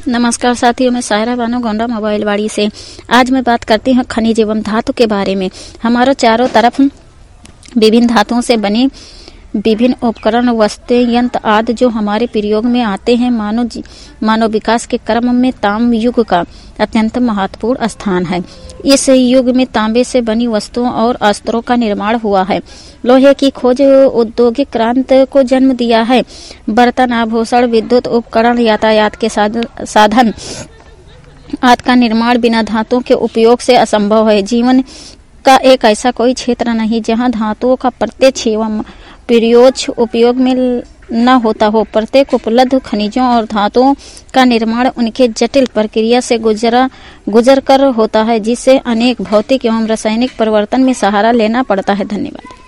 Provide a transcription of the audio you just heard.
नमस्कार साथियों, मैं सायरा बानो गोंडा मोबाइल वाड़ी से। आज मैं बात करती हूँ खनिज एवं धातु के बारे में। हमारे चारों तरफ विभिन्न धातुओं से बने विभिन्न उपकरण, वस्तुएं, यंत्र आदि जो हमारे प्रयोग में आते हैं। मानव विकास के क्रम में ताम्र युग का अत्यंत महत्वपूर्ण स्थान है। इस युग में तांबे से बनी वस्तुओं और अस्त्रों का निर्माण हुआ है। लोहे की खोज औद्योगिक क्रांति को जन्म दिया है। बर्तन, आभूषण, विद्युत उपकरण, यातायात के साधन आदि का निर्माण बिना धातुओं के उपयोग से असंभव है। जीवन का एक ऐसा कोई क्षेत्र नहीं जहाँ धातुओं का प्रत्यक्ष एवं परोक्ष उपयोग में न होता हो। प्रत्येक उपलब्ध खनिजों और धातुओं का निर्माण उनके जटिल प्रक्रिया से गुजर कर होता है, जिससे अनेक भौतिक एवं रासायनिक परिवर्तन में सहारा लेना पड़ता है। धन्यवाद।